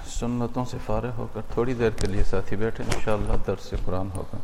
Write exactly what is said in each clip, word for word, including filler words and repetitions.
سنتوں سے فارغ ہو کر تھوڑی دیر کے لیے ساتھی بیٹھے، انشاءاللہ درس قرآن ہوگا۔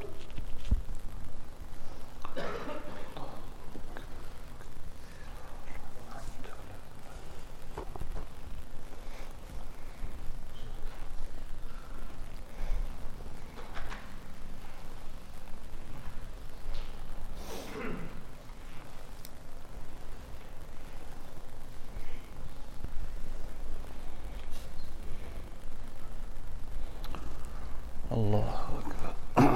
اللہ اکبر۔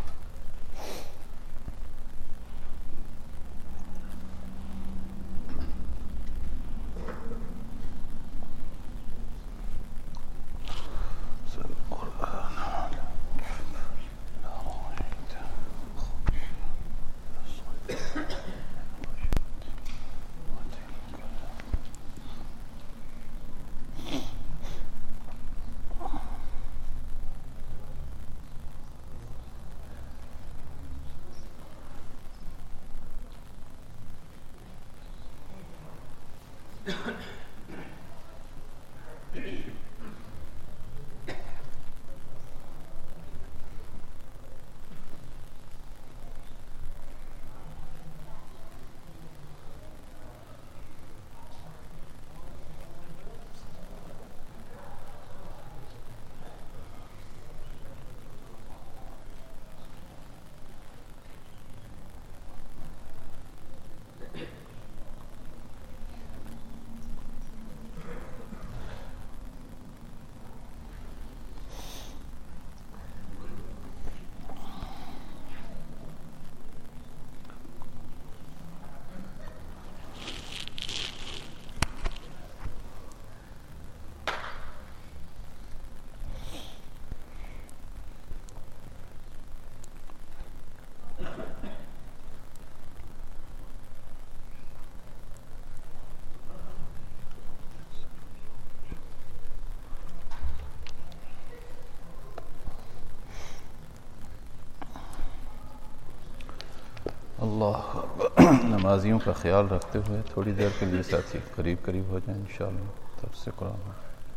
اللہ نمازیوں کا خیال رکھتے ہوئے تھوڑی دیر کے لیے ساتھی قریب قریب ہو جائیں انشاءاللہ درس قرآن۔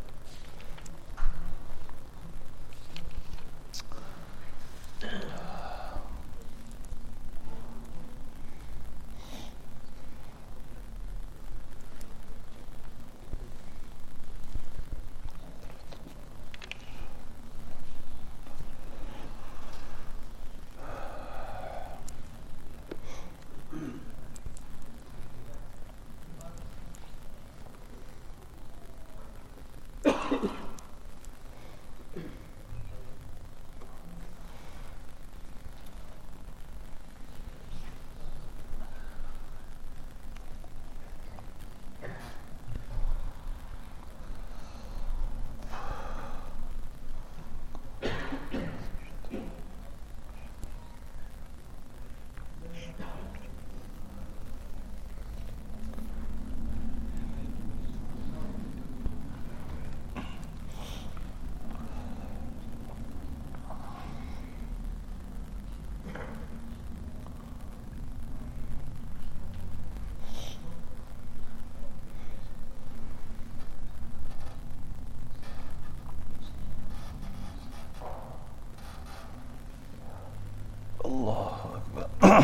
اللہ اکبر۔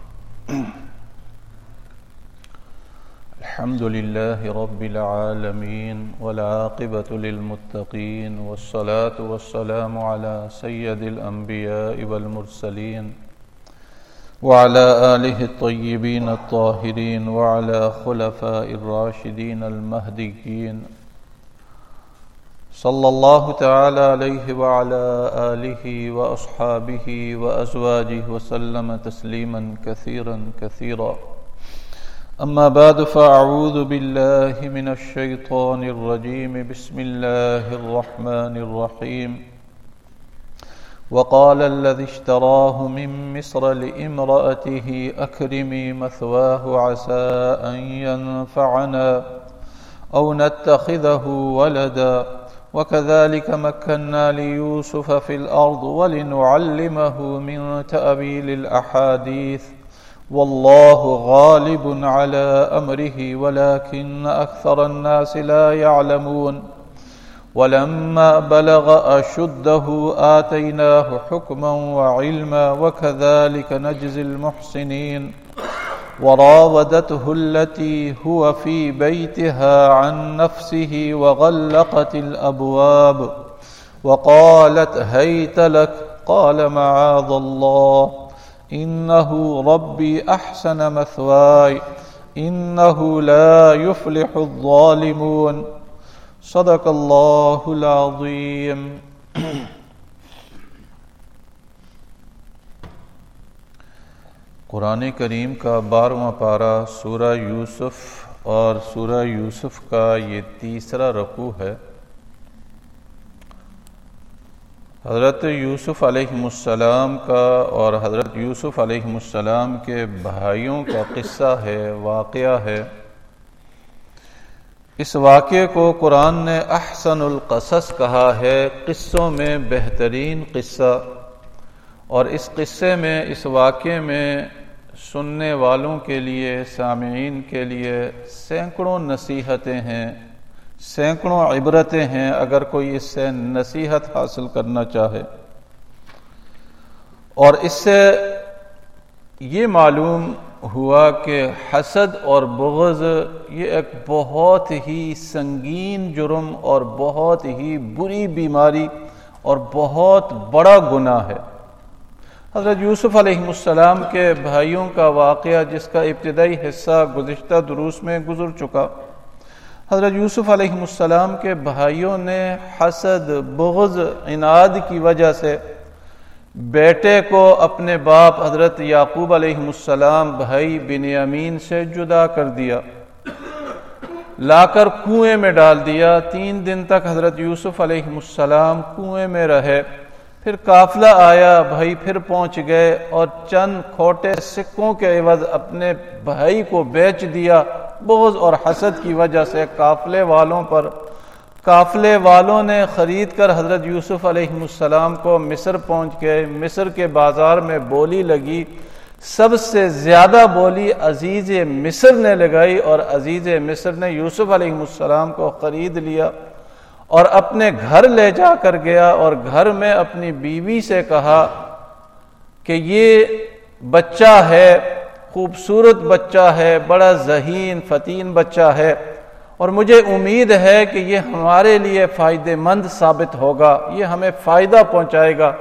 الحمد للہ رب العالمین والعاقبۃ للمتقین والصلاة والسلام على سید الانبیاء والمرسلین وعلى آلہ الطیبین الطاہرین وعلى خلفاء الراشدین المہدیین صلی اللہ تعالی علیہ وعلى آلہ واصحابہ وازواجہ وسلم تسلیما کثیرا کثیرا اما بعد فاعوذ باللہ من الشیطان الرجیم بسم اللہ الرحمن الرحیم وقال الذي اشتراه من مصر لامرأته أكرمي مثواه عسى أن ينفعنا أو نتخذه ولدا وكذلك مكنا ليوسف في الأرض ولنعلمه من تأويل الأحاديث والله غالب على أمره ولكن أكثر الناس لا يعلمون ولما بلغ أشده آتيناه حكما وعلما وكذلك نجزي المحسنين وراودته التي هو في بيتها عن نفسه وغلقت الأبواب وقالت هيت لك قال معاذ الله إنه ربي أحسن مثواي إنه لا يفلح الظالمون صدق اللہ العظیم۔ قرآن کریم کا بارہواں پارہ سورہ یوسف اور سورہ یوسف کا یہ تیسرا رکوع ہے۔ حضرت یوسف علیہ السلام کا اور حضرت یوسف علیہ السلام کے بھائیوں کا قصہ ہے، واقعہ ہے۔ اس واقعے کو قرآن نے احسن القصص کہا ہے، قصوں میں بہترین قصہ، اور اس قصے میں، اس واقعے میں سننے والوں کے لیے، سامعین کے لیے سینکڑوں نصیحتیں ہیں، سینکڑوں عبرتیں ہیں اگر کوئی اس سے نصیحت حاصل کرنا چاہے۔ اور اس سے یہ معلوم ہوا کہ حسد اور بغض یہ ایک بہت ہی سنگین جرم اور بہت ہی بری بیماری اور بہت بڑا گناہ ہے۔ حضرت یوسف علیہ السلام کے بھائیوں کا واقعہ جس کا ابتدائی حصہ گزشتہ دروس میں گزر چکا، حضرت یوسف علیہ السلام کے بھائیوں نے حسد، بغض، عناد کی وجہ سے بیٹے کو اپنے باپ حضرت یعقوب علیہ السلام بھائی بنیامین سے جدا کر دیا، لا کر کنویں میں ڈال دیا۔ تین دن تک حضرت یوسف علیہ السلام کنویں میں رہے، پھر قافلہ آیا، بھائی پھر پہنچ گئے اور چند کھوٹے سکوں کے عوض اپنے بھائی کو بیچ دیا۔ بغض اور حسد کی وجہ سے قافلے والوں پر قافلے والوں نے خرید کر حضرت یوسف علیہ السلام کو مصر پہنچ گئے۔ مصر کے بازار میں بولی لگی، سب سے زیادہ بولی عزیز مصر نے لگائی، اور عزیز مصر نے یوسف علیہ السلام کو خرید لیا اور اپنے گھر لے جا کر گیا، اور گھر میں اپنی بیوی سے کہا کہ یہ بچہ ہے، خوبصورت بچہ ہے، بڑا ذہین فتین بچہ ہے، اور مجھے امید ہے کہ یہ ہمارے لیے فائدہ مند ثابت ہوگا، یہ ہمیں فائدہ پہنچائے گا،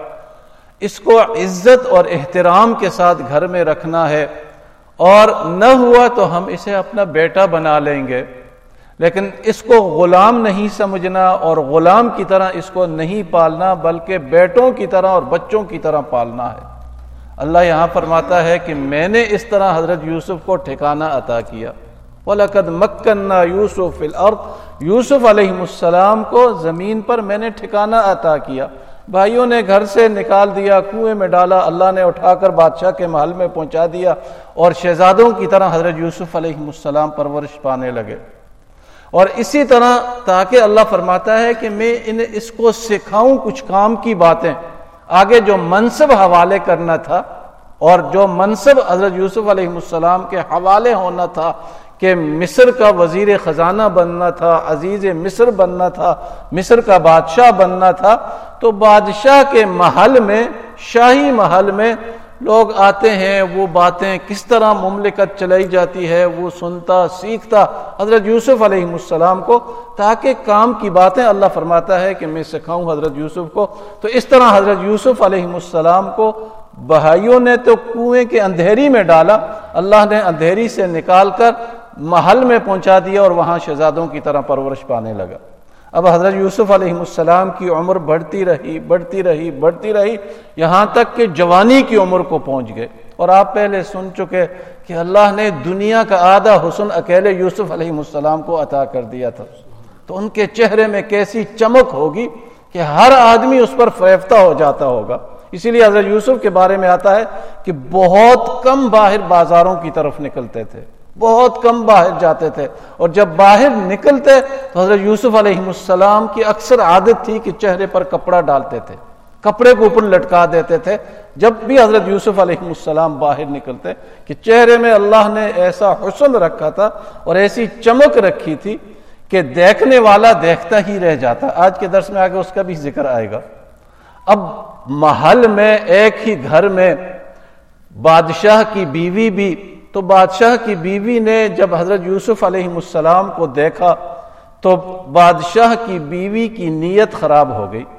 اس کو عزت اور احترام کے ساتھ گھر میں رکھنا ہے، اور نہ ہوا تو ہم اسے اپنا بیٹا بنا لیں گے، لیکن اس کو غلام نہیں سمجھنا اور غلام کی طرح اس کو نہیں پالنا، بلکہ بیٹوں کی طرح اور بچوں کی طرح پالنا ہے۔ اللہ یہاں فرماتا ہے کہ میں نے اس طرح حضرت یوسف کو ٹھکانہ عطا کیا۔ وَلَقَدْ مَكَّنَّا يُوسُفَ فِي الْأَرْضِ، یوسف علیہ السلام کو زمین پر میں نے ٹھکانہ عطا کیا۔ بھائیوں نے گھر سے نکال دیا، کنویں میں ڈالا، اللہ نے اٹھا کر بادشاہ کے محل میں پہنچا دیا، اور شہزادوں کی طرح حضرت یوسف علیہ السلام پرورش پانے لگے۔ اور اسی طرح تاکہ اللہ فرماتا ہے کہ میں انہیں اس کو سکھاؤں کچھ کام کی باتیں، آگے جو منصب حوالے کرنا تھا اور جو منصب حضرت یوسف علیہ السلام کے حوالے ہونا تھا کہ مصر کا وزیر خزانہ بننا تھا، عزیز مصر بننا تھا، مصر کا بادشاہ بننا تھا، تو بادشاہ کے محل میں، شاہی محل میں لوگ آتے ہیں، وہ باتیں کس طرح مملکت چلائی جاتی ہے وہ سنتا سیکھتا حضرت یوسف علیہ السلام کو، تاکہ کام کی باتیں اللہ فرماتا ہے کہ میں سکھاؤں حضرت یوسف کو۔ تو اس طرح حضرت یوسف علیہ السلام کو بھائیوں نے تو کنویں کے اندھیری میں ڈالا، اللہ نے اندھیری سے نکال کر محل میں پہنچا دیا، اور وہاں شہزادوں کی طرح پرورش پانے لگا۔ اب حضرت یوسف علیہ السلام کی عمر بڑھتی رہی بڑھتی رہی بڑھتی رہی یہاں تک کہ جوانی کی عمر کو پہنچ گئے۔ اور آپ پہلے سن چکے کہ اللہ نے دنیا کا آدھا حسن اکیلے یوسف علیہ السلام کو عطا کر دیا تھا، تو ان کے چہرے میں کیسی چمک ہوگی کہ ہر آدمی اس پر فریفتہ ہو جاتا ہوگا۔ اسی لیے حضرت یوسف کے بارے میں آتا ہے کہ بہت کم باہر بازاروں کی طرف نکلتے تھے، بہت کم باہر جاتے تھے، اور جب باہر نکلتے تو حضرت یوسف علیہ السلام کی اکثر عادت تھی کہ چہرے پر کپڑا ڈالتے تھے، کپڑے کو اوپر لٹکا دیتے تھے جب بھی حضرت یوسف علیہ السلام باہر نکلتے، کہ چہرے میں اللہ نے ایسا حسن رکھا تھا اور ایسی چمک رکھی تھی کہ دیکھنے والا دیکھتا ہی رہ جاتا. آج کے درس میں آگے اس کا بھی ذکر آئے گا. اب محل میں ایک ہی گھر میں بادشاہ کی بیوی بھی، تو بادشاہ کی بیوی نے جب حضرت یوسف علیہ السلام کو دیکھا تو بادشاہ کی بیوی کی نیت خراب ہو گئی،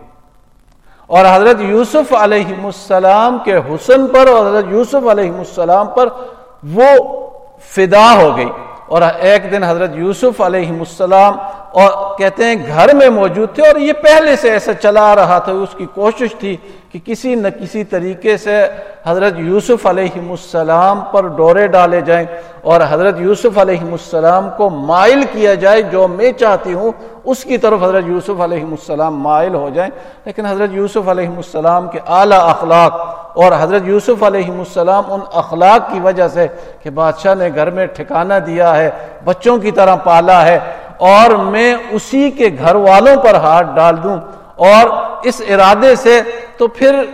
اور حضرت یوسف علیہ السلام کے حسن پر اور حضرت یوسف علیہ السلام پر وہ فدا ہو گئی. اور ایک دن حضرت یوسف علیہ السلام اور کہتے ہیں گھر میں موجود تھے، اور یہ پہلے سے ایسا چلا آ رہا تھا. اس کی کوشش تھی کہ کسی نہ کسی طریقے سے حضرت یوسف علیہ السلام پر ڈورے ڈالے جائیں اور حضرت یوسف علیہ السلام کو مائل کیا جائے، جو میں چاہتی ہوں اس کی طرف حضرت یوسف علیہ السلام مائل ہو جائیں. لیکن حضرت یوسف علیہ السلام کے اعلیٰ اخلاق اور حضرت یوسف علیہ السلام ان اخلاق کی وجہ سے کہ بادشاہ نے گھر میں ٹھکانہ دیا ہے، بچوں کی طرح پالا ہے، اور میں اسی کے گھر والوں پر ہاتھ ڈال دوں اور اس ارادے سے تو پھر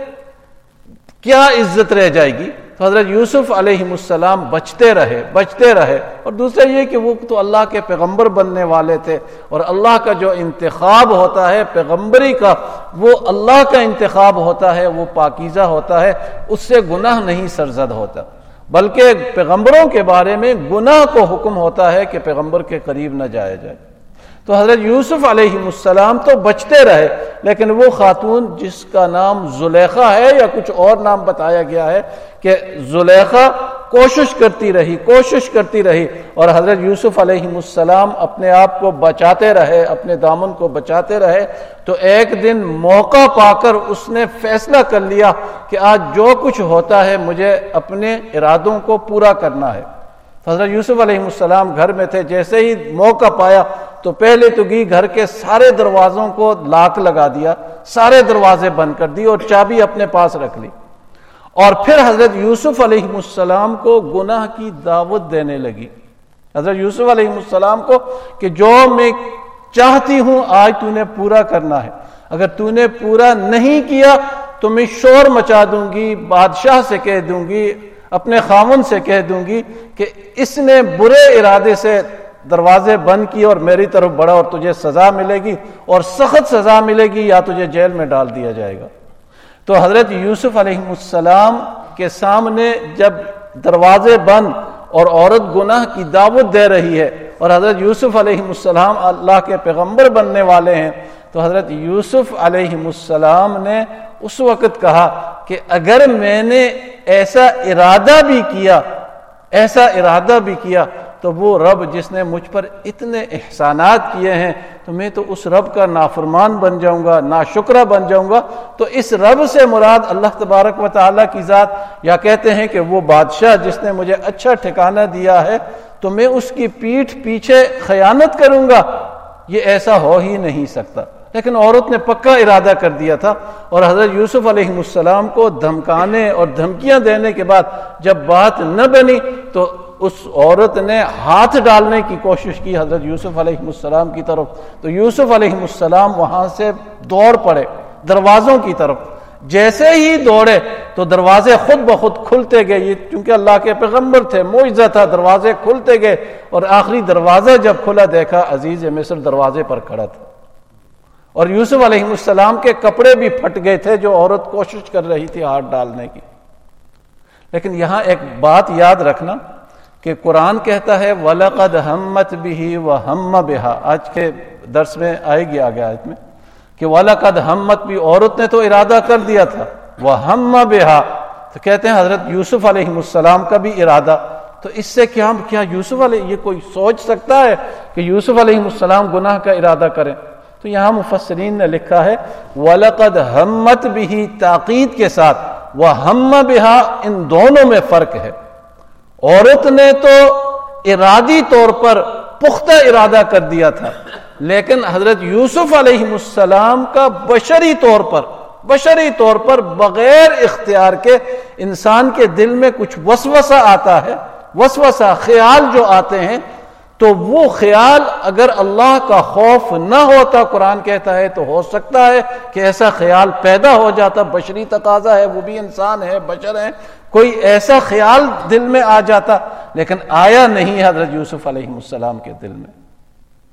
کیا عزت رہ جائے گی. تو حضرت یوسف علیہ السلام بچتے رہے بچتے رہے اور دوسرا یہ کہ وہ تو اللہ کے پیغمبر بننے والے تھے، اور اللہ کا جو انتخاب ہوتا ہے پیغمبری کا، وہ اللہ کا انتخاب ہوتا ہے، وہ پاکیزہ ہوتا ہے، اس سے گناہ نہیں سرزد ہوتا. بلکہ پیغمبروں کے بارے میں گناہ کو حکم ہوتا ہے کہ پیغمبر کے قریب نہ جایا جائے. تو حضرت یوسف علیہ السلام تو بچتے رہے، لیکن وہ خاتون جس کا نام زلیخا ہے یا کچھ اور نام بتایا گیا ہے کہ زلیخا کوشش کرتی رہی کوشش کرتی رہی اور حضرت یوسف علیہ السلام اپنے آپ کو بچاتے رہے، اپنے دامن کو بچاتے رہے. تو ایک دن موقع پا کر اس نے فیصلہ کر لیا کہ آج جو کچھ ہوتا ہے مجھے اپنے ارادوں کو پورا کرنا ہے. حضرت یوسف علیہ السلام گھر میں تھے، جیسے ہی موقع پایا تو پہلے تو گئی گھر کے سارے دروازوں کو لاک لگا دیا، سارے دروازے بند کر دی اور چابی اپنے پاس رکھ لی، اور پھر حضرت یوسف علیہ السلام کو گناہ کی دعوت دینے لگی. حضرت یوسف علیہ السلام کو کہ جو میں چاہتی ہوں آج تو نے پورا کرنا ہے، اگر تو نے پورا نہیں کیا تو میں شور مچا دوں گی، بادشاہ سے کہہ دوں گی، اپنے خاوند سے کہہ دوں گی کہ اس نے برے ارادے سے دروازے بند کی اور میری طرف بڑھا اور تجھے سزا ملے گی، اور سخت سزا ملے گی، یا تجھے جیل میں ڈال دیا جائے گا. تو حضرت یوسف علیہ السلام کے سامنے جب دروازے بند اور عورت گناہ کی دعوت دے رہی ہے اور حضرت یوسف علیہ السلام اللہ کے پیغمبر بننے والے ہیں، تو حضرت یوسف علیہ السلام نے اس وقت کہا کہ اگر میں نے ایسا ارادہ بھی کیا ایسا ارادہ بھی کیا تو وہ رب جس نے مجھ پر اتنے احسانات کیے ہیں تو میں تو اس رب کا نافرمان بن جاؤں گا، ناشکرہ بن جاؤں گا. تو اس رب سے مراد اللہ تبارک و تعالیٰ کی ذات، یا کہتے ہیں کہ وہ بادشاہ جس نے مجھے اچھا ٹھکانہ دیا ہے، تو میں اس کی پیٹھ پیچھے خیانت کروں گا، یہ ایسا ہو ہی نہیں سکتا. لیکن عورت نے پکا ارادہ کر دیا تھا، اور حضرت یوسف علیہ السلام کو دھمکانے اور دھمکیاں دینے کے بعد جب بات نہ بنی تو اس عورت نے ہاتھ ڈالنے کی کوشش کی حضرت یوسف علیہ السلام کی طرف. تو یوسف علیہ السلام وہاں سے دوڑ پڑے دروازوں کی طرف. جیسے ہی دوڑے تو دروازے خود بخود کھلتے گئے، یہ چونکہ اللہ کے پیغمبر تھے، معجزہ تھا، دروازے کھلتے گئے، اور آخری دروازہ جب کھلا دیکھا عزیز مصر دروازے پر کھڑا تھا، اور یوسف علیہ السلام کے کپڑے بھی پھٹ گئے تھے جو عورت کوشش کر رہی تھی ہاتھ ڈالنے کی. لیکن یہاں ایک بات یاد رکھنا کہ قرآن کہتا ہے وَلَقَدْ هَمَّتْ بِهِ وَهَمَّ بِهَا، آج کے درس میں آئے گی آگے آیت میں کہ وَلَقَدْ هَمَّتْ بِهِ، عورت نے تو ارادہ کر دیا تھا، وَهَمَّ بِهَا، تو کہتے ہیں حضرت یوسف علیہ السلام کا بھی ارادہ. تو اس سے کیا کیا یوسف علیہ یہ کوئی سوچ سکتا ہے کہ یوسف علیہ السلام گناہ کا ارادہ کریں؟ تو یہاں مفسرین نے لکھا ہے وَلَقَدْ هَمَّتْ بِهِ تاکید کے ساتھ، وَهَمَّ بِهَا ان دونوں میں فرق ہے. عورت نے تو ارادی طور پر پختہ ارادہ کر دیا تھا، لیکن حضرت یوسف علیہ السلام کا بشری طور پر بشری طور پر بغیر اختیار کے انسان کے دل میں کچھ وسوسہ آتا ہے، وسوسہ خیال جو آتے ہیں، تو وہ خیال اگر اللہ کا خوف نہ ہوتا قرآن کہتا ہے تو ہو سکتا ہے کہ ایسا خیال پیدا ہو جاتا، بشری تقاضا ہے، وہ بھی انسان ہے، بشر ہے، کوئی ایسا خیال دل میں آ جاتا، لیکن آیا نہیں حضرت یوسف علیہ السلام کے دل میں.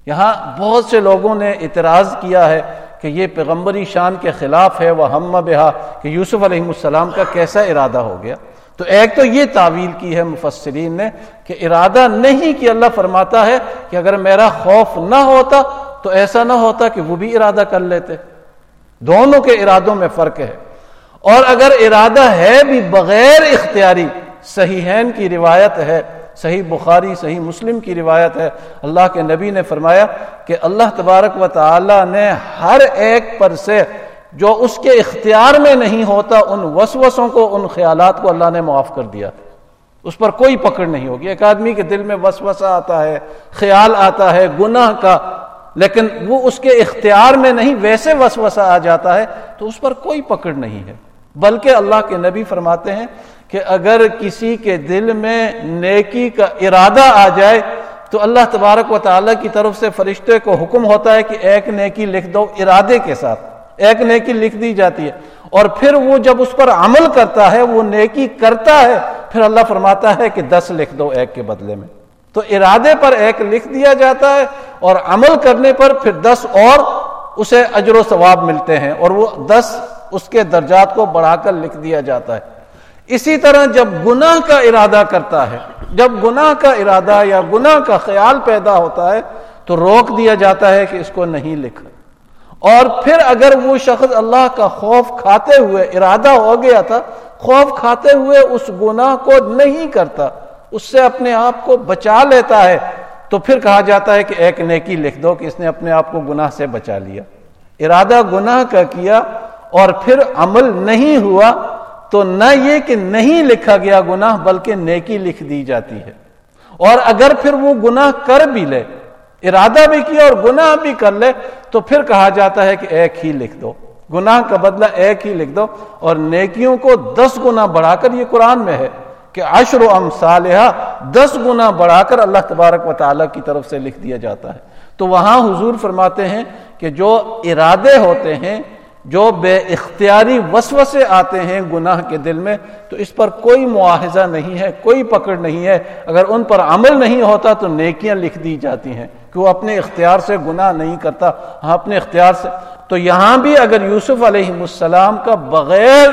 یہاں بہت سے لوگوں نے اعتراض کیا ہے کہ یہ پیغمبری شان کے خلاف ہے، وَهَمَّ بِهَا، کہ یوسف علیہ السلام کا کیسا ارادہ ہو گیا؟ تو ایک تو یہ تعویل کی ہے مفسرین نے کہ ارادہ نہیں، کہ اللہ فرماتا ہے کہ اگر میرا خوف نہ ہوتا تو ایسا نہ ہوتا کہ وہ بھی ارادہ کر لیتے۔ دونوں کے ارادوں میں فرق ہے۔ اور اگر ارادہ ہے بھی بغیر اختیاری، صحیحین کی روایت ہے، صحیح بخاری صحیح مسلم کی روایت ہے، اللہ کے نبی نے فرمایا کہ اللہ تبارک و تعالی نے ہر ایک پر سے جو اس کے اختیار میں نہیں ہوتا ان وسوسوں کو، ان خیالات کو اللہ نے معاف کر دیا، اس پر کوئی پکڑ نہیں ہوگی۔ ایک آدمی کے دل میں وسوسہ آتا ہے، خیال آتا ہے گناہ کا، لیکن وہ اس کے اختیار میں نہیں، ویسے وسوسہ آ جاتا ہے تو اس پر کوئی پکڑ نہیں ہے۔ بلکہ اللہ کے نبی فرماتے ہیں کہ اگر کسی کے دل میں نیکی کا ارادہ آ جائے تو اللہ تبارک و تعالیٰ کی طرف سے فرشتے کو حکم ہوتا ہے کہ ایک نیکی لکھ دو، ارادے کے ساتھ ایک نیکی لکھ دی جاتی ہے، اور پھر وہ جب اس پر عمل کرتا ہے، وہ نیکی کرتا ہے، پھر اللہ فرماتا ہے کہ دس لکھ دو ایک کے بدلے میں۔ تو ارادے پر ایک لکھ دیا جاتا ہے اور عمل کرنے پر پھر دس اور اسے اجر و ثواب ملتے ہیں، اور وہ دس اس کے درجات کو بڑھا کر لکھ دیا جاتا ہے۔ اسی طرح جب گناہ کا ارادہ کرتا ہے، جب گناہ کا ارادہ یا گناہ کا خیال پیدا ہوتا ہے تو روک دیا جاتا ہے کہ اس کو نہیں لکھا۔ اور پھر اگر وہ شخص اللہ کا خوف کھاتے ہوئے، ارادہ ہو گیا تھا، خوف کھاتے ہوئے اس گناہ کو نہیں کرتا، اس سے اپنے آپ کو بچا لیتا ہے، تو پھر کہا جاتا ہے کہ ایک نیکی لکھ دو کہ اس نے اپنے آپ کو گناہ سے بچا لیا۔ ارادہ گناہ کا کیا اور پھر عمل نہیں ہوا تو نہ یہ کہ نہیں لکھا گیا گناہ، بلکہ نیکی لکھ دی جاتی ہے۔ اور اگر پھر وہ گناہ کر بھی لے، ارادہ بھی کیا اور گناہ بھی کر لے، تو پھر کہا جاتا ہے کہ ایک ہی لکھ دو، گناہ کا بدلہ ایک ہی لکھ دو، اور نیکیوں کو دس گنا بڑھا کر، یہ قرآن میں ہے کہ عشر امثالہا، دس گنا بڑھا کر اللہ تبارک و تعالیٰ کی طرف سے لکھ دیا جاتا ہے۔ تو وہاں حضور فرماتے ہیں کہ جو ارادے ہوتے ہیں، جو بے اختیاری وسوسے آتے ہیں گناہ کے دل میں، تو اس پر کوئی مواخذہ نہیں ہے، کوئی پکڑ نہیں ہے۔ اگر ان پر عمل نہیں ہوتا تو نیکیاں لکھ دی جاتی ہیں، کہ وہ اپنے اختیار سے گناہ نہیں کرتا، ہاں اپنے اختیار سے۔ تو یہاں بھی اگر یوسف علیہ السلام کا بغیر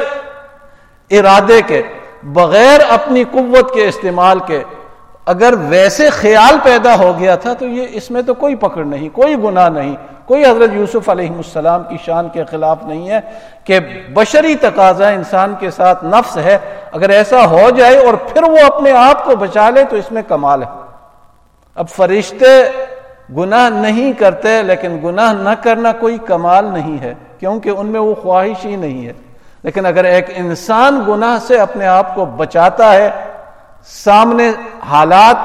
ارادے کے، بغیر اپنی قوت کے استعمال کے اگر ویسے خیال پیدا ہو گیا تھا تو یہ اس میں تو کوئی پکڑ نہیں، کوئی گناہ نہیں، کوئی حضرت یوسف علیہ السلام کی شان کے خلاف نہیں ہے کہ بشری تقاضا انسان کے ساتھ نفس ہے، اگر ایسا ہو جائے اور پھر وہ اپنے آپ کو بچا لے تو اس میں کمال ہے۔ اب فرشتے گناہ نہیں کرتے، لیکن گناہ نہ کرنا کوئی کمال نہیں ہے، کیونکہ ان میں وہ خواہش ہی نہیں ہے۔ لیکن اگر ایک انسان گناہ سے اپنے آپ کو بچاتا ہے، سامنے حالات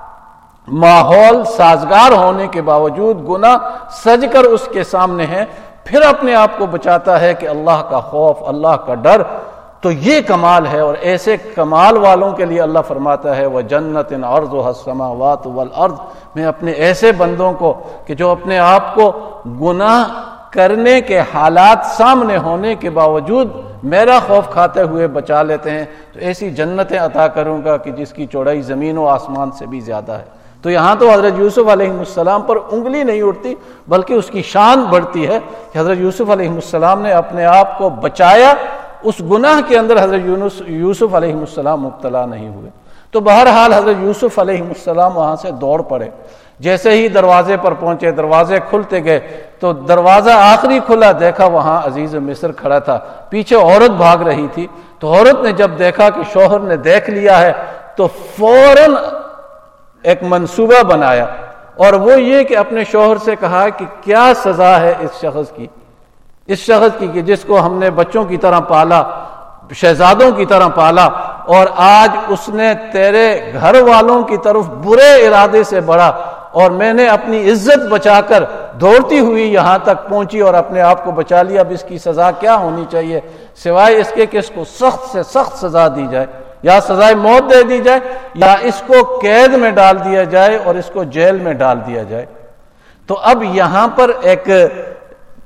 ماحول سازگار ہونے کے باوجود گناہ سج کر اس کے سامنے ہے، پھر اپنے آپ کو بچاتا ہے کہ اللہ کا خوف، اللہ کا ڈر، تو یہ کمال ہے۔ اور ایسے کمال والوں کے لیے اللہ فرماتا ہے وَجَنَّةٍ عَرْضُهَا السَّمَاوَاتُ وَالْأَرْضُ، میں اپنے ایسے بندوں کو کہ جو اپنے آپ کو گناہ کرنے کے حالات سامنے ہونے کے باوجود میرا خوف کھاتے ہوئے بچا لیتے ہیں، تو ایسی جنتیں عطا کروں گا کہ جس کی چوڑائی زمین و آسمان سے بھی زیادہ ہے۔ تو یہاں تو حضرت یوسف علیہ السلام پر انگلی نہیں اٹھتی، بلکہ اس کی شان بڑھتی ہے کہ حضرت یوسف علیہ السلام نے اپنے آپ کو بچایا، اس گناہ کے اندر حضرت یونس یوسف علیہ السلام مبتلا نہیں ہوئے۔ تو بہرحال حضرت یوسف علیہ السلام وہاں سے دوڑ پڑے، جیسے ہی دروازے پر پہنچے، دروازے کھلتے گئے تو دروازہ آخری کھلا، دیکھا وہاں عزیز مصر کھڑا تھا، پیچھے عورت بھاگ رہی تھی۔ تو عورت نے جب دیکھا کہ شوہر نے دیکھ لیا ہے تو فوراً ایک منصوبہ بنایا، اور وہ یہ کہ اپنے شوہر سے کہا کہ کیا سزا ہے اس شخص کی، اس شخص کی کہ جس کو ہم نے بچوں کی طرح پالا، شہزادوں کی طرح پالا، اور آج اس نے تیرے گھر والوں کی طرف برے ارادے سے بڑھا، اور میں نے اپنی عزت بچا کر دوڑتی ہوئی یہاں تک پہنچی اور اپنے آپ کو بچا لیا۔ اب اس کی سزا کیا ہونی چاہیے سوائے اس کے کہ اس کو سخت سے سخت سزا دی جائے، یا سزائے موت دے دی جائے، یا اس کو قید میں ڈال دیا جائے اور اس کو جیل میں ڈال دیا جائے۔ تو اب یہاں پر ایک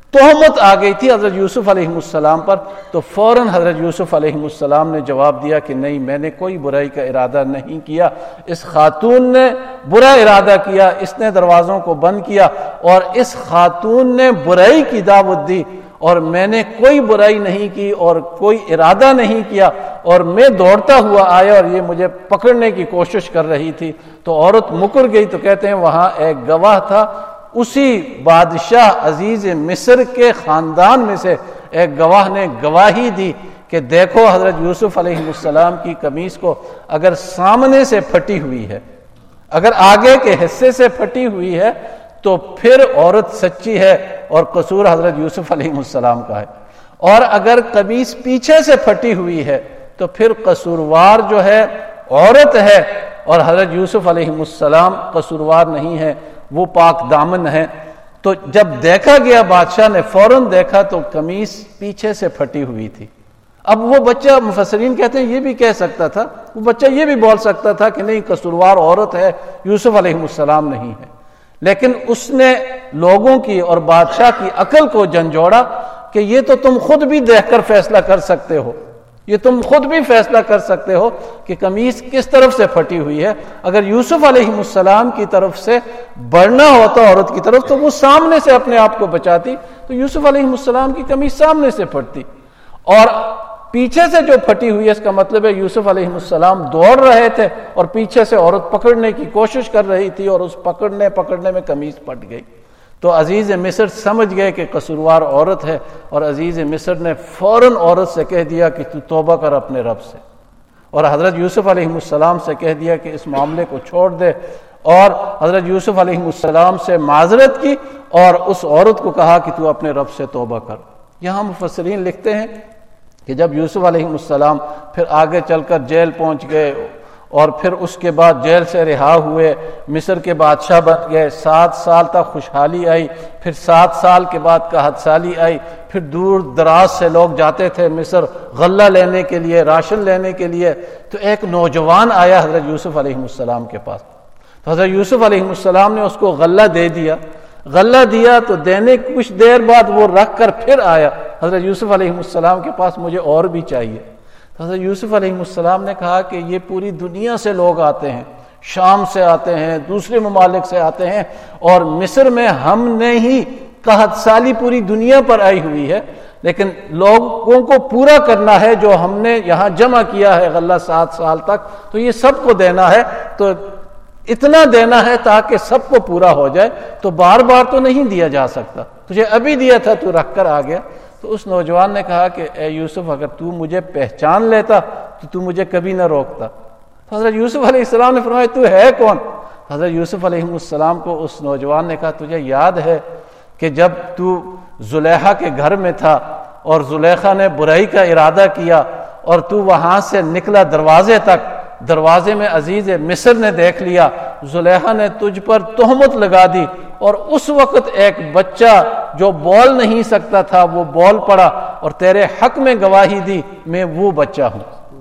تہمت آ گئی تھی حضرت یوسف علیہ السلام پر، تو فوراً حضرت یوسف علیہ السلام نے جواب دیا کہ نہیں، میں نے کوئی برائی کا ارادہ نہیں کیا، اس خاتون نے برا ارادہ کیا، اس نے دروازوں کو بند کیا اور اس خاتون نے برائی کی دعوت دی، اور میں نے کوئی برائی نہیں کی اور کوئی ارادہ نہیں کیا، اور میں دوڑتا ہوا آیا اور یہ مجھے پکڑنے کی کوشش کر رہی تھی، تو عورت مکر گئی۔ تو کہتے ہیں وہاں ایک گواہ تھا، اسی بادشاہ عزیز مصر کے خاندان میں سے ایک گواہ نے گواہی دی کہ دیکھو حضرت یوسف علیہ السلام کی قمیص کو اگر سامنے سے پھٹی ہوئی ہے، اگر آگے کے حصے سے پھٹی ہوئی ہے تو پھر عورت سچی ہے اور قصور حضرت یوسف علیہ السلام کا ہے، اور اگر قمیص پیچھے سے پھٹی ہوئی ہے تو پھر قصوروار جو ہے عورت ہے، اور حضرت یوسف علیہ السلام قصوروار نہیں ہے، وہ پاک دامن ہے۔ تو جب دیکھا گیا، بادشاہ نے فوراً دیکھا تو قمیص پیچھے سے پھٹی ہوئی تھی۔ اب وہ بچہ، مفسرین کہتے ہیں یہ بھی کہہ سکتا تھا، وہ بچہ یہ بھی بول سکتا تھا کہ نہیں، قصوروار عورت ہے، یوسف علیہ السلام نہیں ہے، لیکن اس نے لوگوں کی اور بادشاہ کی عقل کو جھنجھوڑا کہ یہ تو تم خود بھی دیکھ کر فیصلہ کر سکتے ہو، یہ تم خود بھی فیصلہ کر سکتے ہو کہ قمیص کس طرف سے پھٹی ہوئی ہے۔ اگر یوسف علیہ السلام کی طرف سے بڑھنا ہوتا عورت کی طرف تو وہ سامنے سے اپنے آپ کو بچاتی، تو یوسف علیہ السلام کی قمیص سامنے سے پھٹتی، اور پیچھے سے جو پھٹی ہوئی ہے اس کا مطلب ہے یوسف علیہ السلام دوڑ رہے تھے اور پیچھے سے عورت پکڑنے کی کوشش کر رہی تھی، اور اس پکڑنے پکڑنے میں قمیص پھٹ گئی۔ تو عزیز مصر سمجھ گئے کہ قصوروار عورت ہے، اور عزیز مصر نے فوراً عورت سے کہہ دیا کہ تو توبہ کر اپنے رب سے، اور حضرت یوسف علیہ السلام سے کہہ دیا کہ اس معاملے کو چھوڑ دے، اور حضرت یوسف علیہ السلام سے معذرت کی اور اس عورت کو کہا کہ تو اپنے رب سے توبہ کر۔ یہاں مفسرین لکھتے ہیں کہ جب یوسف علیہ السلام پھر آگے چل کر جیل پہنچ گئے، اور پھر اس کے بعد جیل سے رہا ہوئے مصر کے بادشاہ بن گئے، سات سال تک خوشحالی آئی، پھر سات سال کے بعد قحط سالی آئی، پھر دور دراز سے لوگ جاتے تھے مصر غلہ لینے کے لیے، راشن لینے کے لیے، تو ایک نوجوان آیا حضرت یوسف علیہ السلام کے پاس، تو حضرت یوسف علیہ السلام نے اس کو غلہ دے دیا، غلہ دیا تو دینے کچھ دیر بعد وہ رکھ کر پھر آیا حضرت یوسف علیہ السلام کے پاس، مجھے اور بھی چاہیے۔ حضرت یوسف علیہ السلام نے کہا کہ یہ پوری دنیا سے لوگ آتے ہیں، شام سے آتے ہیں، دوسرے ممالک سے آتے ہیں، اور مصر میں ہم نے ہی قحط سالی پوری دنیا پر آئی ہوئی ہے، لیکن لوگوں کو پورا کرنا ہے جو ہم نے یہاں جمع کیا ہے غلہ سات سال تک، تو یہ سب کو دینا ہے، تو اتنا دینا ہے تاکہ سب کو پورا ہو جائے، تو بار بار تو نہیں دیا جا سکتا، تجھے ابھی دیا تھا تو رکھ کر آ گیا۔ تو اس نوجوان نے کہا کہ اے یوسف، اگر تو مجھے پہچان لیتا تو تو مجھے کبھی نہ روکتا۔ تو حضرت یوسف علیہ السلام نے فرمایا تو ہے کون؟ حضرت یوسف علیہ السلام کو اس نوجوان نے کہا تجھے یاد ہے کہ جب تو زلیخا کے گھر میں تھا اور زلیخا نے برائی کا ارادہ کیا اور تو وہاں سے نکلا دروازے تک، دروازے میں عزیز مصر نے دیکھ لیا، زلیخا نے تجھ پر تہمت لگا دی، اور اس وقت ایک بچہ جو بول نہیں سکتا تھا وہ بول پڑا اور تیرے حق میں گواہی دی، میں وہ بچہ ہوں۔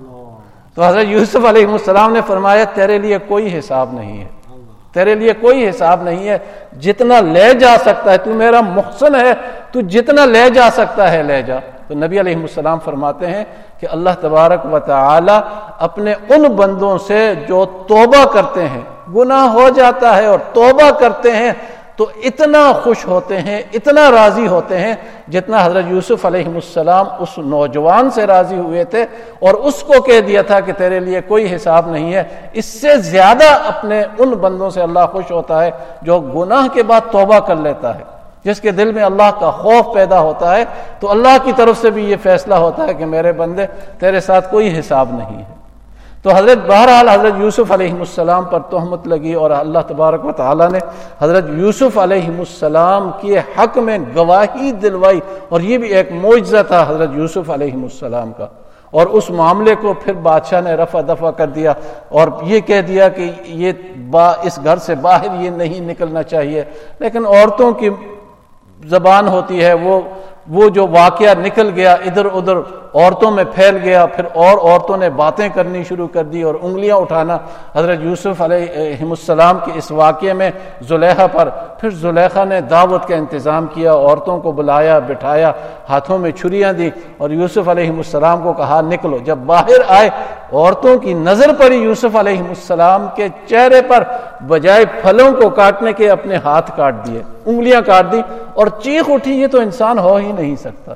تو حضرت یوسف علیہ السلام نے فرمایا تیرے لیے کوئی حساب نہیں ہے، تیرے لیے کوئی حساب نہیں ہے، جتنا لے جا سکتا ہے، تو میرا محسن ہے، تو جتنا لے جا سکتا ہے لے جا۔ تو نبی علیہ السلام فرماتے ہیں کہ اللہ تبارک و تعالی اپنے ان بندوں سے جو توبہ کرتے ہیں، گناہ ہو جاتا ہے اور توبہ کرتے ہیں، تو اتنا خوش ہوتے ہیں، اتنا راضی ہوتے ہیں جتنا حضرت یوسف علیہ السلام اس نوجوان سے راضی ہوئے تھے اور اس کو کہہ دیا تھا کہ تیرے لیے کوئی حساب نہیں ہے، اس سے زیادہ اپنے ان بندوں سے اللہ خوش ہوتا ہے جو گناہ کے بعد توبہ کر لیتا ہے، جس کے دل میں اللہ کا خوف پیدا ہوتا ہے، تو اللہ کی طرف سے بھی یہ فیصلہ ہوتا ہے کہ میرے بندے تیرے ساتھ کوئی حساب نہیں ہے۔ تو حضرت بہرحال حضرت یوسف علیہ السلام پر تہمت لگی اور اللہ تبارک و تعالیٰ نے حضرت یوسف علیہ السلام کے حق میں گواہی دلوائی، اور یہ بھی ایک معجزہ تھا حضرت یوسف علیہ السلام کا، اور اس معاملے کو پھر بادشاہ نے رفع دفع کر دیا اور یہ کہہ دیا کہ یہ با اس گھر سے باہر یہ نہیں نکلنا چاہیے، لیکن عورتوں کی زبان ہوتی ہے، وہ وہ جو واقعہ نکل گیا ادھر ادھر عورتوں میں پھیل گیا، پھر اور عورتوں نے باتیں کرنی شروع کر دی اور انگلیاں اٹھانا حضرت یوسف علیہ السلام کے اس واقعے میں زلیخا پر۔ پھر زلیخا نے دعوت کا انتظام کیا، عورتوں کو بلایا، بٹھایا، ہاتھوں میں چھریاں دی اور یوسف علیہ السلام کو کہا نکلو۔ جب باہر آئے عورتوں کی نظر پڑی یوسف علیہ السلام کے چہرے پر، بجائے پھلوں کو کاٹنے کے اپنے ہاتھ کاٹ دیے، انگلیاں کاٹ دی اور چیخ اٹھی یہ تو انسان ہو ہی نہیں سکتا،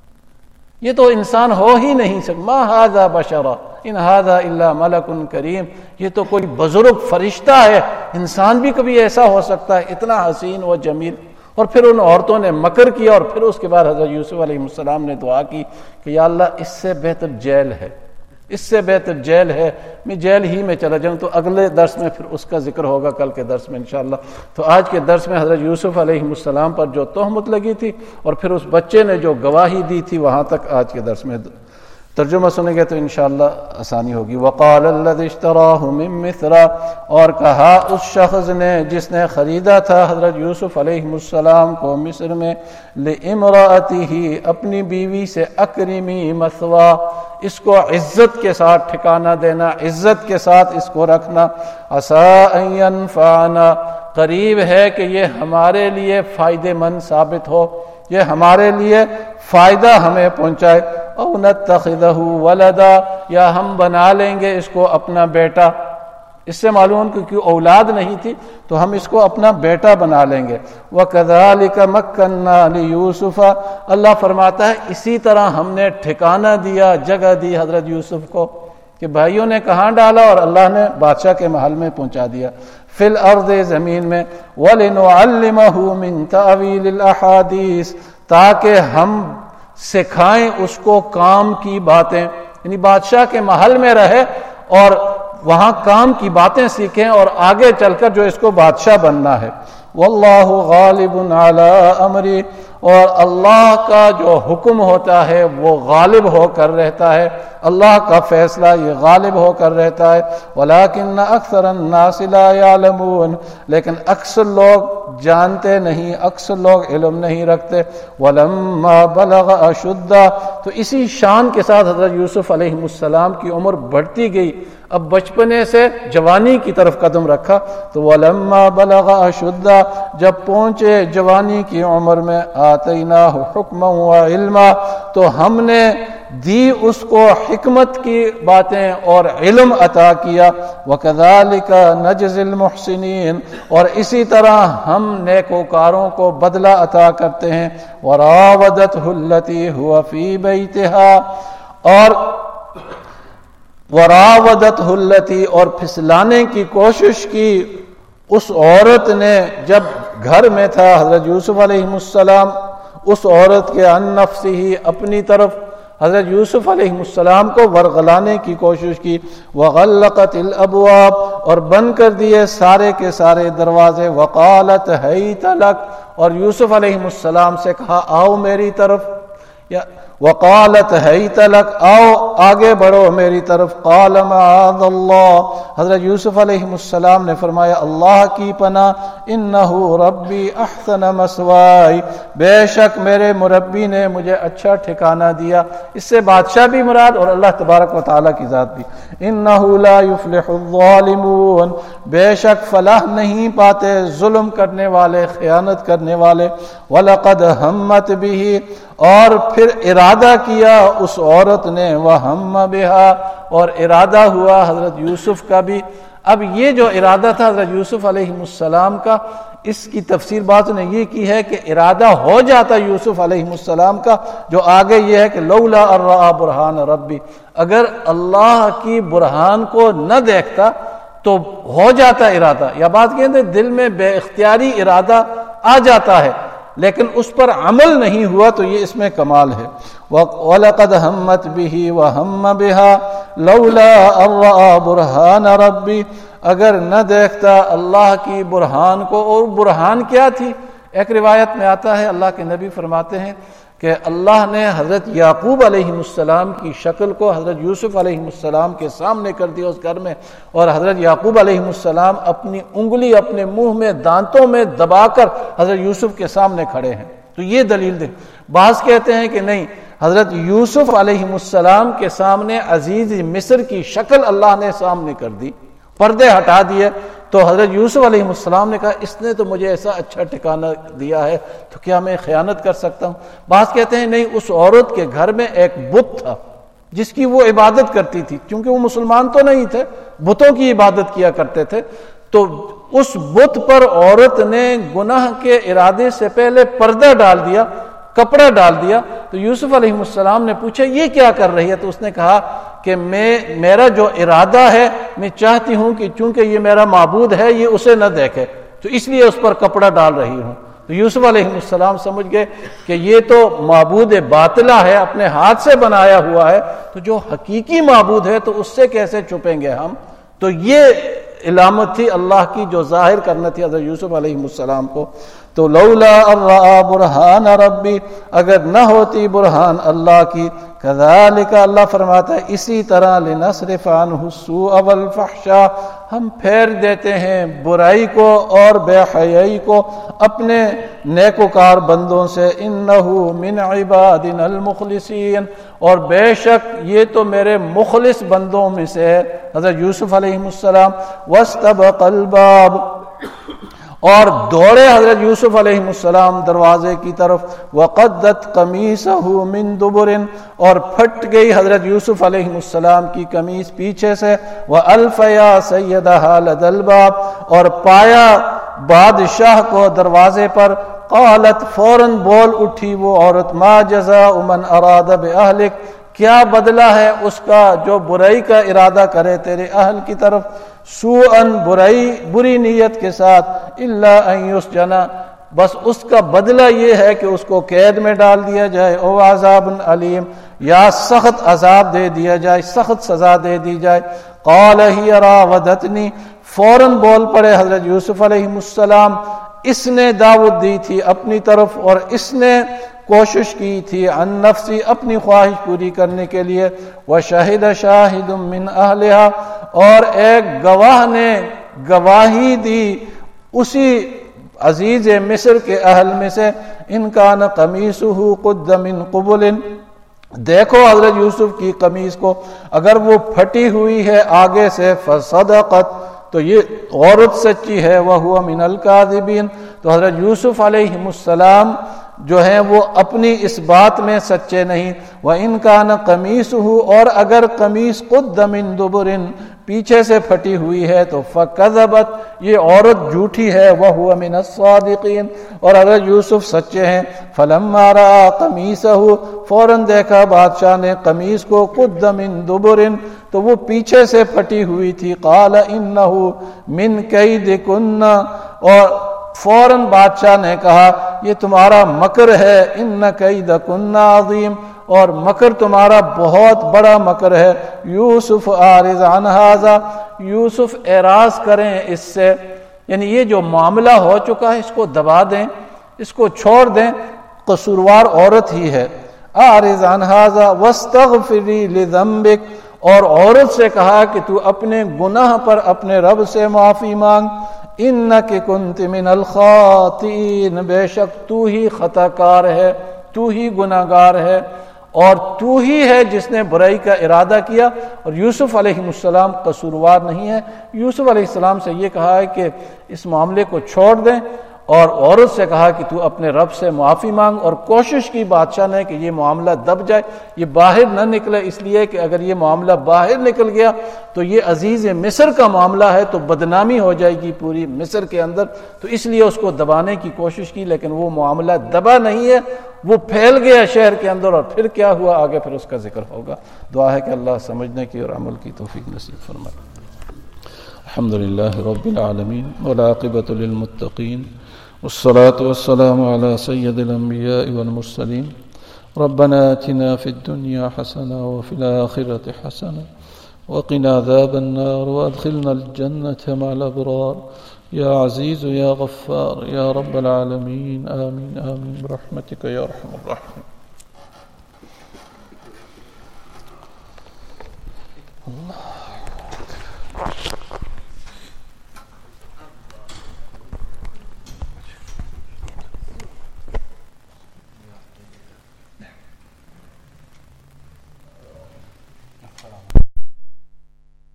یہ تو انسان ہو ہی نہیں سکتا، ما ھذا بشرا ان ھذا الا ملک کریم، یہ تو کوئی بزرگ فرشتہ ہے، انسان بھی کبھی ایسا ہو سکتا ہے، اتنا حسین و جمیل۔ اور پھر ان عورتوں نے مکر کیا اور پھر اس کے بعد حضرت یوسف علیہ السلام نے دعا کی کہ یا اللہ اس سے بہتر جیل ہے، اس سے بہتر جیل ہے، میں جیل ہی میں چلا جاؤں۔ تو اگلے درس میں پھر اس کا ذکر ہوگا، کل کے درس میں انشاءاللہ۔ تو آج کے درس میں حضرت یوسف علیہ السلام پر جو تہمت لگی تھی اور پھر اس بچے نے جو گواہی دی تھی، وہاں تک آج کے درس میں ترجمہ سنیں گے تو انشاءاللہ آسانی ہوگی۔ وقال الذی اشتراہ من مصر، اور کہا اس شخص نے جس نے خریدا تھا حضرت یوسف علیہ السلام کو مصر میں، لامرأتہ، اپنی بیوی سے، اکرمی مثوا، اس کو عزت کے ساتھ ٹھکانہ دینا، عزت کے ساتھ اس کو رکھنا، عسیٰ ان ینفعنا، قریب ہے کہ یہ ہمارے لیے فائدہ مند ثابت ہو، یہ ہمارے لیے فائدہ ہمیں پہنچائے، او نتخذہ ولدا، یا ہم بنا لیں گے اس کو اپنا بیٹا۔ اس سے معلوم کہ کوئی اولاد نہیں تھی تو ہم اس کو اپنا بیٹا بنا لیں گے۔ وَكَذَلِكَ مَكَّنَّا لِيُوسُفَ، اللہ فرماتا ہے اسی طرح ہم نے ٹھکانہ دیا، جگہ دی حضرت یوسف کو، کہ بھائیوں نے کہاں ڈالا اور اللہ نے بادشاہ کے محل میں پہنچا دیا، فی الارض، زمین میں، وَلِنُعَلِّمَهُ مِن تَأْوِيلِ الْأَحَادِيثِ، تاکہ ہم سکھائیں اس کو کام کی باتیں، یعنی بادشاہ کے محل میں رہے اور وہاں کام کی باتیں سیکھیں اور آگے چل کر جو اس کو بادشاہ بننا ہے۔ واللہ غالب علی امری، اور اللہ کا جو حکم ہوتا ہے وہ غالب ہو کر رہتا ہے، اللہ کا فیصلہ یہ غالب ہو کر رہتا ہے۔ ولکن اکثر الناس لا یعلمون، لیکن اکثر لوگ جانتے نہیں، اکثر لوگ علم نہیں رکھتے۔ ولما بلغ اشدہ، تو اسی شان کے ساتھ حضرت یوسف علیہ السلام کی عمر بڑھتی گئی، اب بچپنے سے جوانی کی طرف قدم رکھا، تو ولما بلغ اشدہ، جب پہنچے جوانی کی عمر میں، آتیناہ حکما و علما، تو ہم نے دی اس کو حکمت کی باتیں اور علم عطا کیا۔ وَكَذَلِكَ نَجْزِي الْمُحْسِنِينَ، اور اسی طرح ہم نیکوکاروں کو بدلہ عطا کرتے ہیں۔ وَرَاوَدَتْهُ الَّتِي هُوَ فِي بَيْتِهَا، اور وَرَاوَدَتْهُ الَّتِي، اور پھسلانے کی کوشش کی اس عورت نے جب گھر میں تھا حضرت یوسف علیہ السلام، اس عورت کے عن نفسہ، اپنی طرف حضرت یوسف علیہ السلام کو ورغلانے کی کوشش کی۔ وغلقت الابواب، اور بند کر دیے سارے کے سارے دروازے۔ وقالت حیت لک، اور یوسف علیہ السلام سے کہا آؤ میری طرف، یا وقالت حیت لک، آؤ آگے بڑھو میری طرف۔ قال معاذ اللہ، حضرت یوسف علیہ السلام نے فرمایا اللہ کی پناہ، انہ ربی احسن مثوائی، بے شک میرے مربی نے مجھے اچھا ٹھکانہ دیا۔ اس سے بادشاہ بھی مراد اور اللہ تبارک و تعالیٰ کی ذات بھی۔ انہ لا یفلح الظالمون، بے شک فلاح نہیں پاتے ظلم کرنے والے، خیانت کرنے والے۔ ولقد ہمت بہ، اور پھر ارادہ کیا اس عورت نے، وہم بہا، اور ارادہ ہوا حضرت یوسف کا بھی۔ اب یہ جو ارادہ تھا حضرت یوسف علیہ السلام کا، اس کی تفسیر بعض نے یہ کی ہے کہ ارادہ ہو جاتا یوسف علیہ السلام کا، جو آگے یہ ہے کہ لولا ان رأى برہان ربی، اگر اللہ کی برہان کو نہ دیکھتا تو ہو جاتا ارادہ، یا بات کہتے ہیں دل میں بے اختیاری ارادہ آ جاتا ہے لیکن اس پر عمل نہیں ہوا، تو یہ اس میں کمال ہے۔ وَلَقَدْ هَمَّتْ بِهِ وَهَمَّ بِهَا لَوْلَا أَن رَأَىٰ بُرْهَانَ رَبِّهِ، اگر نہ دیکھتا اللہ کی برہان کو۔ اور برہان کیا تھی؟ ایک روایت میں آتا ہے اللہ کے نبی فرماتے ہیں کہ اللہ نے حضرت یعقوب علیہ السلام کی شکل کو حضرت یوسف علیہ السلام کے سامنے کر دیا اس گھر میں، اور حضرت یعقوب علیہ السلام اپنی انگلی اپنے منہ میں دانتوں میں دبا کر حضرت یوسف کے سامنے کھڑے ہیں۔ تو یہ دلیل دے۔ بعض کہتے ہیں کہ نہیں، حضرت یوسف علیہ السلام کے سامنے عزیز مصر کی شکل اللہ نے سامنے کر دی، پردے ہٹا دیے، تو حضرت یوسف علیہ السلام نے کہا اس نے تو مجھے ایسا اچھا ٹھکانہ دیا ہے تو کیا میں خیانت کر سکتا ہوں؟ بعض کہتے ہیں نہیں، اس عورت کے گھر میں ایک بت تھا جس کی وہ عبادت کرتی تھی، کیونکہ وہ مسلمان تو نہیں تھے، بتوں کی عبادت کیا کرتے تھے، تو اس بت پر عورت نے گناہ کے ارادے سے پہلے پردہ ڈال دیا، کپڑا ڈال دیا۔ تو یوسف علیہ السلام نے پوچھا یہ کیا کر رہی ہے؟ تو اس نے کہا کہ میں میرا جو ارادہ ہے، میں چاہتی ہوں کہ چونکہ یہ میرا معبود ہے یہ اسے نہ دیکھے، تو اس لیے اس پر کپڑا ڈال رہی ہوں۔ تو یوسف علیہ السلام سمجھ گئے کہ یہ تو معبود باطلہ ہے، اپنے ہاتھ سے بنایا ہوا ہے، تو جو حقیقی معبود ہے تو اس سے کیسے چھپیں گے ہم؟ تو یہ علامت تھی اللہ کی جو ظاہر کرنا تھی حضرت یوسف علیہ السلام کو۔ تو لولا الرا برہان ربی، اگر نہ ہوتی برہان اللہ کی، کذالک اللہ فرماتا ہے اسی طرح لنصرف عنہ السوء والفحشاء، ہم پھیر دیتے ہیں برائی کو اور بے حیائی کو اپنے نیکوکار بندوں سے، انہ من عبادنا المخلصین، اور بے شک یہ تو میرے مخلص بندوں میں سے ہے حضرت یوسف علیہ السلام۔ واستبق الباب، اور دوڑے حضرت یوسف علیہ السلام دروازے کی طرف، وقدت قمیصہ من دبر، اور پھٹ گئی حضرت یوسف علیہ السلام کی قمیص پیچھے سے، والفیا سیدہا لدی الباب، اور پایا بادشاہ کو دروازے پر، قالت فوراً بول اٹھی وہ عورت، ما جزاء من اراد باہلک، کیا بدلہ ہے اس کا جو برائی کا ارادہ کرے تیرے اہل کی طرف، سوءاً برائی بری نیت کے ساتھ، الا ان یسجن، بس اس کا بدلہ یہ ہے کہ اس کو قید میں ڈال دیا جائے، او عذاب علیم، یا سخت عذاب دے دیا جائے، سخت سزا دے دی جائے۔ قال ہی راودتنی، فوراً بول پڑے حضرت یوسف علیہ السلام، اس نے دعوت دی تھی اپنی طرف اور اس نے کوشش کی تھی عن نفسی، اپنی خواہش پوری کرنے کے لیے، وشہد شاہد من اہلہا، اور ایک گواہ نے گواہی دی اسی عزیز مصر کے اہل میں سے، ان کان قمیصہ قد من قبل، دیکھو حضرت یوسف کی قمیص کو اگر وہ پھٹی ہوئی ہے آگے سے، فصدقت، تو یہ عورت سچی ہے، وہو من الکاذبین، تو حضرت یوسف علیہ السلام جو ہیں وہ اپنی اس بات میں سچے نہیں۔ وَإِن كَانَ قَمِيصُهُ، اور اگر قمیص قُدَّ مِن دُبُرٍ، پیچھے سے پھٹی ہوئی ہے، تو فَكَذَبَتْ، یہ عورت جھوٹی ہے، وَهُوَ مِنَ الصَّادِقِينَ، اور اگر یوسف سچے ہیں۔ فَلَمَّا رَأَىٰ قَمِيصَهُ، فوراً دیکھا بادشاہ نے قمیص کو، قُدَّ مِن دُبُرٍ، تو وہ پیچھے سے پھٹی ہوئی تھی، قَالَ إِنَّهُ مِن كَيْدِكُنَّ، اور فوراً بادشاہ نے کہا یہ تمہارا مکر ہے، ان کیدکن عظیم، اور مکر تمہارا بہت بڑا مکر ہے۔ یوسف اعرض عن ھذا، یوسف اعراض کریں اس سے، یعنی یہ جو معاملہ ہو چکا ہے اس کو دبا دیں، اس کو چھوڑ دیں، قصوروار عورت ہی ہے۔ اعرض عن ھذا واستغفری لذنبک، اور عورت سے کہا کہ تو اپنے گناہ پر اپنے رب سے معافی مانگ، انک کنت من الخاطئین، بے شک تو ہی خطا کار ہے، تو ہی گناہ گار ہے، اور تو ہی ہے جس نے برائی کا ارادہ کیا۔ اور یوسف علیہ السلام قصوروار نہیں ہے۔ یوسف علیہ السلام سے یہ کہا ہے کہ اس معاملے کو چھوڑ دیں، اور عورت سے کہا کہ تو اپنے رب سے معافی مانگ، اور کوشش کی بادشاہ نے کہ یہ معاملہ دب جائے، یہ باہر نہ نکلے، اس لیے کہ اگر یہ معاملہ باہر نکل گیا تو یہ عزیز مصر کا معاملہ ہے تو بدنامی ہو جائے گی پوری مصر کے اندر، تو اس لیے اس کو دبانے کی کوشش کی، لیکن وہ معاملہ دبا نہیں ہے، وہ پھیل گیا شہر کے اندر، اور پھر کیا ہوا آگے پھر اس کا ذکر ہوگا۔ دعا ہے کہ اللہ سمجھنے کی اور عمل کی توفیق نصیب فرمائے۔ الحمدللہ رب العالمین والعاقبۃ للمتقین، والصلاة والسلام على سيد الأنبياء والمرسلين، ربنا آتنا في الدنيا حسنة وفي الآخرة حسنة وقنا عذاب النار وأدخلنا الجنة مع الأبرار، يا عزيز يا غفار يا رب العالمين، آمين آمين برحمتك يا أرحم الراحمين۔ الله